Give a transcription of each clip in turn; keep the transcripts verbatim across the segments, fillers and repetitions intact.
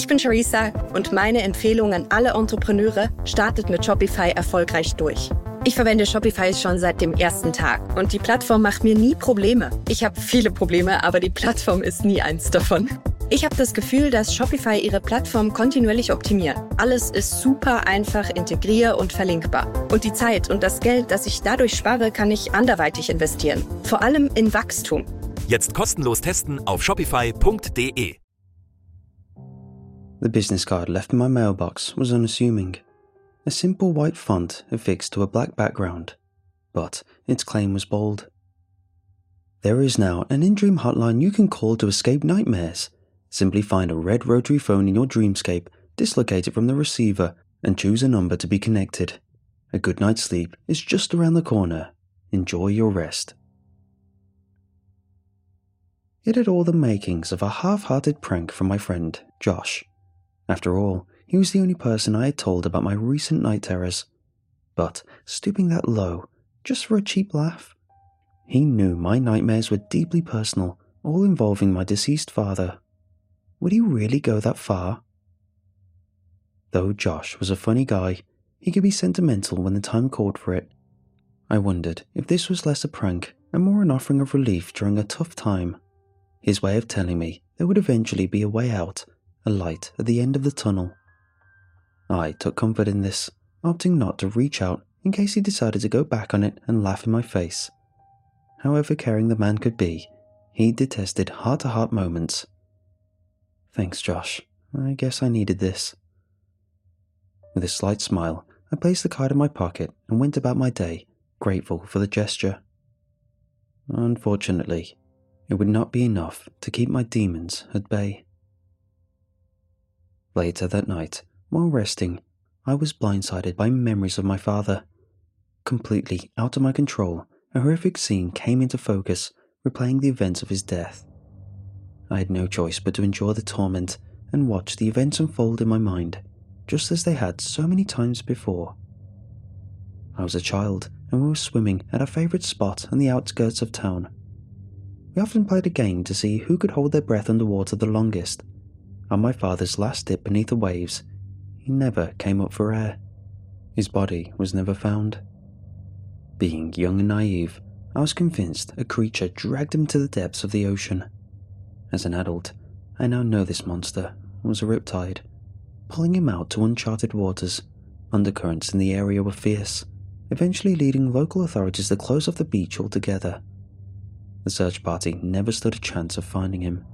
Ich bin Charissa und meine Empfehlung an alle Entrepreneure: startet mit Shopify erfolgreich durch. Ich verwende Shopify schon seit dem ersten Tag und die Plattform macht mir nie Probleme. Ich habe viele Probleme, aber die Plattform ist nie eins davon. Ich habe das Gefühl, dass Shopify ihre Plattform kontinuierlich optimiert. Alles ist super einfach integrier- und verlinkbar. Und die Zeit und das Geld, das ich dadurch spare, kann ich anderweitig investieren. Vor allem in Wachstum. Jetzt kostenlos testen auf shopify punkt de. The business card left in my mailbox was unassuming. A simple white font affixed to a black background, but its claim was bold. There is now an in-dream hotline you can call to escape nightmares. Simply find a red rotary phone in your dreamscape, dislocate it from the receiver, and choose a number to be connected. A good night's sleep is just around the corner. Enjoy your rest. It had all the makings of a half-hearted prank from my friend, Josh. After all, he was the only person I had told about my recent night terrors. But, stooping that low, just for a cheap laugh? He knew my nightmares were deeply personal, all involving my deceased father. Would he really go that far? Though Josh was a funny guy, he could be sentimental when the time called for it. I wondered if this was less a prank and more an offering of relief during a tough time. His way of telling me there would eventually be a way out, a light at the end of the tunnel. I took comfort in this, opting not to reach out in case he decided to go back on it and laugh in my face. However caring the man could be, he detested heart-to-heart moments. Thanks, Josh. I guess I needed this. With a slight smile, I placed the card in my pocket and went about my day, grateful for the gesture. Unfortunately, it would not be enough to keep my demons at bay. Later that night, while resting, I was blindsided by memories of my father. Completely out of my control, a horrific scene came into focus, replaying the events of his death. I had no choice but to endure the torment and watch the events unfold in my mind, just as they had so many times before. I was a child, and we were swimming at our favourite spot on the outskirts of town. We often played a game to see who could hold their breath underwater the longest. On my father's last dip beneath the waves, he never came up for air. His body was never found. Being young and naive, I was convinced a creature dragged him to the depths of the ocean. As an adult, I now know this monster was a riptide, pulling him out to uncharted waters. Undercurrents in the area were fierce, eventually leading local authorities to close off the beach altogether. The search party never stood a chance of finding him.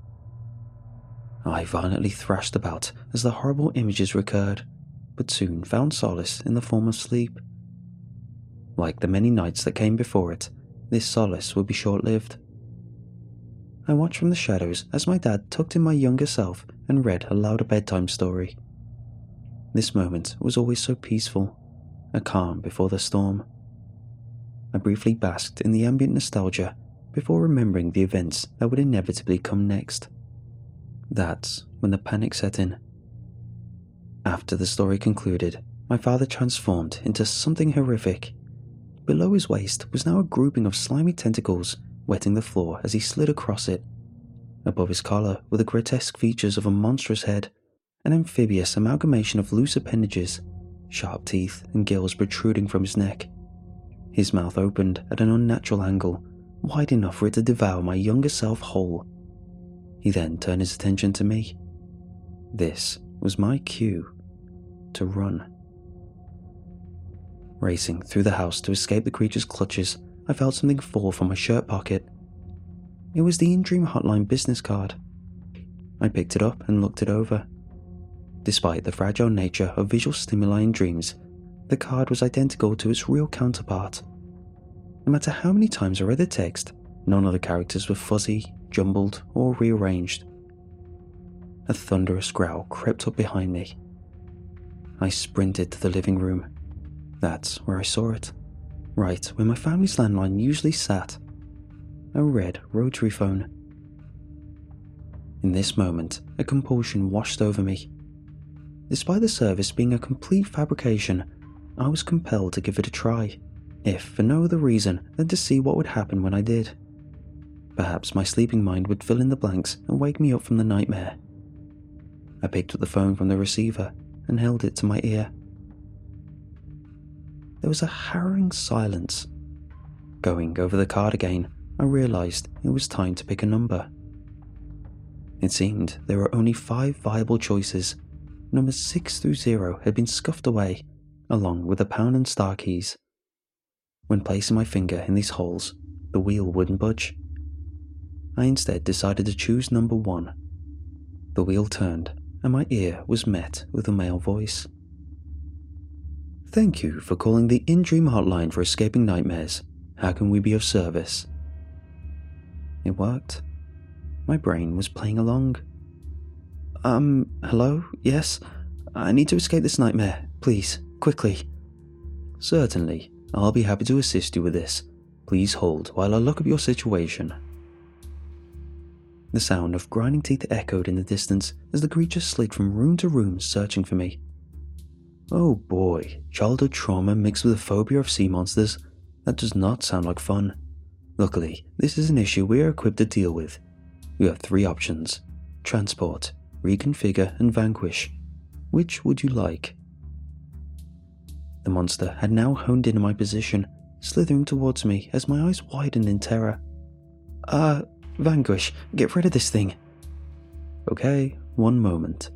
I violently thrashed about as the horrible images recurred, but soon found solace in the form of sleep. Like the many nights that came before it, this solace would be short-lived. I watched from the shadows as my dad tucked in my younger self and read a louder bedtime story. This moment was always so peaceful, a calm before the storm. I briefly basked in the ambient nostalgia before remembering the events that would inevitably come next. That's when the panic set in. After the story concluded, my father transformed into something horrific. Below his waist was now a grouping of slimy tentacles wetting the floor as he slid across it. Above his collar were the grotesque features of a monstrous head, an amphibious amalgamation of loose appendages, sharp teeth and gills protruding from his neck. His mouth opened at an unnatural angle, wide enough for it to devour my younger self whole. He then turned his attention to me. This was my cue to run. Racing through the house to escape the creature's clutches, I felt something fall from my shirt pocket. It was the In-Dream Hotline business card. I picked it up and looked it over. Despite the fragile nature of visual stimuli in dreams, the card was identical to its real counterpart. No matter how many times I read the text, none of the characters were fuzzy, jumbled, or rearranged. A thunderous growl crept up behind me. I sprinted to the living room. That's where I saw it, right where my family's landline usually sat. A red rotary phone. In this moment, a compulsion washed over me. Despite the service being a complete fabrication, I was compelled to give it a try, if for no other reason than to see what would happen when I did. Perhaps my sleeping mind would fill in the blanks and wake me up from the nightmare. I picked up the phone from the receiver and held it to my ear. There was a harrowing silence. Going over the card again, I realized it was time to pick a number. It seemed there were only five viable choices. Numbers six through zero had been scuffed away, along with the pound and star keys. When placing my finger in these holes, the wheel wouldn't budge. I instead decided to choose number one. The wheel turned, and my ear was met with a male voice. "Thank you for calling the In-Dream Hotline for Escaping Nightmares. How can we be of service?" It worked. My brain was playing along. Um, hello? Yes? I need to escape this nightmare. Please, quickly. Certainly. I'll be happy to assist you with this. Please hold while I look up your situation. The sound of grinding teeth echoed in the distance as the creature slid from room to room searching for me. Oh boy, childhood trauma mixed with a phobia of sea monsters. That does not sound like fun. Luckily, this is an issue we are equipped to deal with. You have three options: transport, reconfigure, and vanquish. Which would you like? The monster had now honed in on my position, slithering towards me as my eyes widened in terror. Uh, vanquish, get rid of this thing. Okay, one moment.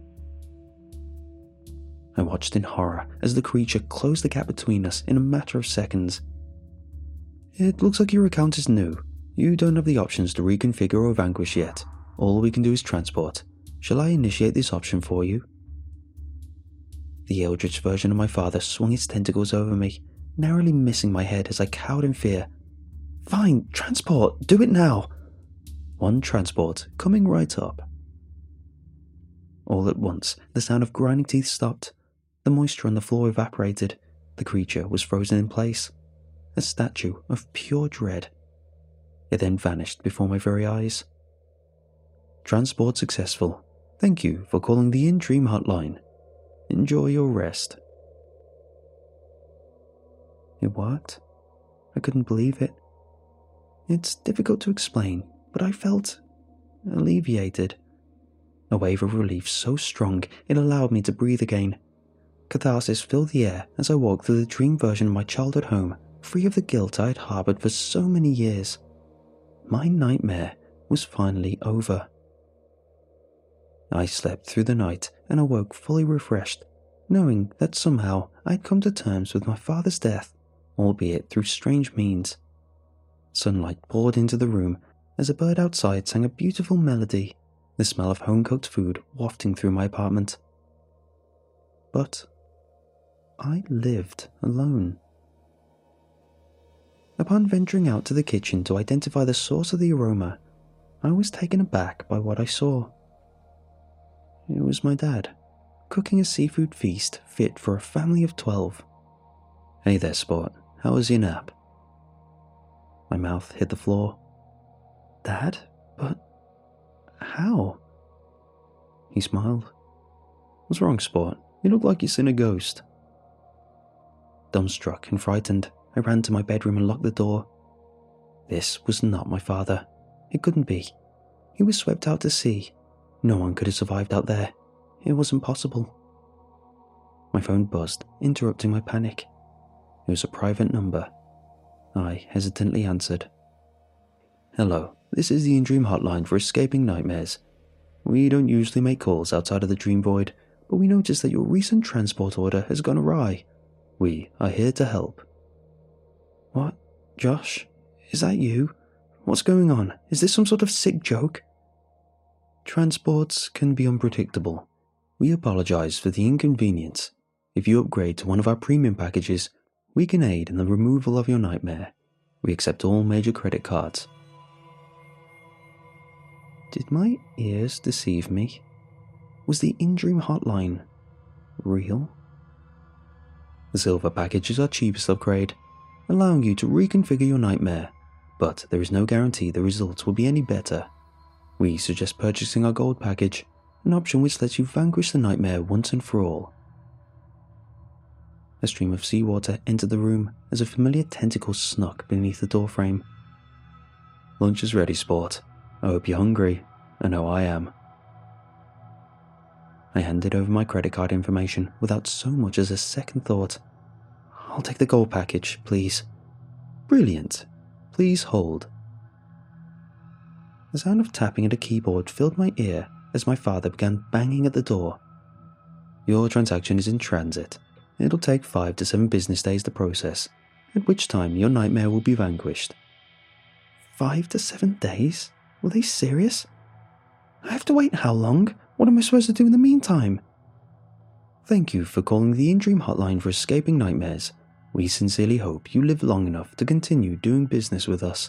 I watched in horror as the creature closed the gap between us in a matter of seconds. It looks like your account is new. You don't have the options to reconfigure or vanquish yet. All we can do is transport. Shall I initiate this option for you? The eldritch version of my father swung its tentacles over me, narrowly missing my head as I cowered in fear. Fine, transport, do it now. One transport, coming right up. All at once, the sound of grinding teeth stopped. The moisture on the floor evaporated. The creature was frozen in place, a statue of pure dread. It then vanished before my very eyes. Transport successful. Thank you for calling the In-Dream Hotline. Enjoy your rest. It worked. I couldn't believe it. It's difficult to explain, but I felt alleviated. A wave of relief so strong it allowed me to breathe again. Catharsis filled the air as I walked through the dream version of my childhood home, free of the guilt I had harbored for so many years. My nightmare was finally over. I slept through the night and awoke fully refreshed, knowing that somehow I'd come to terms with my father's death, albeit through strange means. Sunlight poured into the room as a bird outside sang a beautiful melody, the smell of home-cooked food wafting through my apartment. But I lived alone. Upon venturing out to the kitchen to identify the source of the aroma, I was taken aback by what I saw. It was my dad, cooking a seafood feast fit for a family of twelve. Hey there, sport. How was your nap? My mouth hit the floor. Dad? But how? He smiled. What's wrong, sport? You look like you've seen a ghost. Dumbstruck and frightened, I ran to my bedroom and locked the door. This was not my father. It couldn't be. He was swept out to sea. No one could have survived out there. It was impossible. My phone buzzed, interrupting my panic. It was a private number. I hesitantly answered. Hello, this is the In-Dream Hotline for Escaping Nightmares. We don't usually make calls outside of the dream void, but we noticed that your recent transport order has gone awry. We are here to help. What? Josh? Is that you? What's going on? Is this some sort of sick joke? Transports can be unpredictable. We apologize for the inconvenience. If you upgrade to one of our premium packages, we can aid in the removal of your nightmare. We accept all major credit cards. Did my ears deceive me? Was the In-Dream Hotline real? The silver package is our cheapest upgrade, allowing you to reconfigure your nightmare, but there is no guarantee the results will be any better. We suggest purchasing our gold package, an option which lets you vanquish the nightmare once and for all. A stream of seawater entered the room as a familiar tentacle snuck beneath the doorframe. Lunch is ready, sport. I hope you're hungry. I know I am. I handed over my credit card information without so much as a second thought. I'll take the gold package, please. Brilliant. Please hold. The sound of tapping at a keyboard filled my ear as my father began banging at the door. Your transaction is in transit. It'll take five to seven business days to process, at which time your nightmare will be vanquished. Five to seven days? Were they serious? I have to wait how long? What am I supposed to do in the meantime? Thank you for calling the In-Dream Hotline for Escaping Nightmares. We sincerely hope you live long enough to continue doing business with us.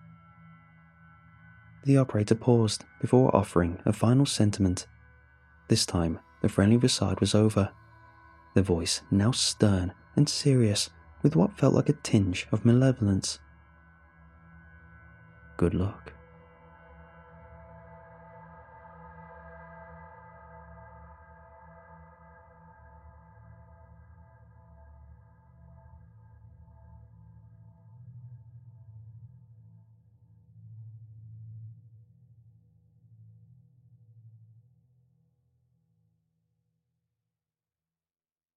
The operator paused before offering a final sentiment. This time, the friendly facade was over. The voice now stern and serious with what felt like a tinge of malevolence. Good luck.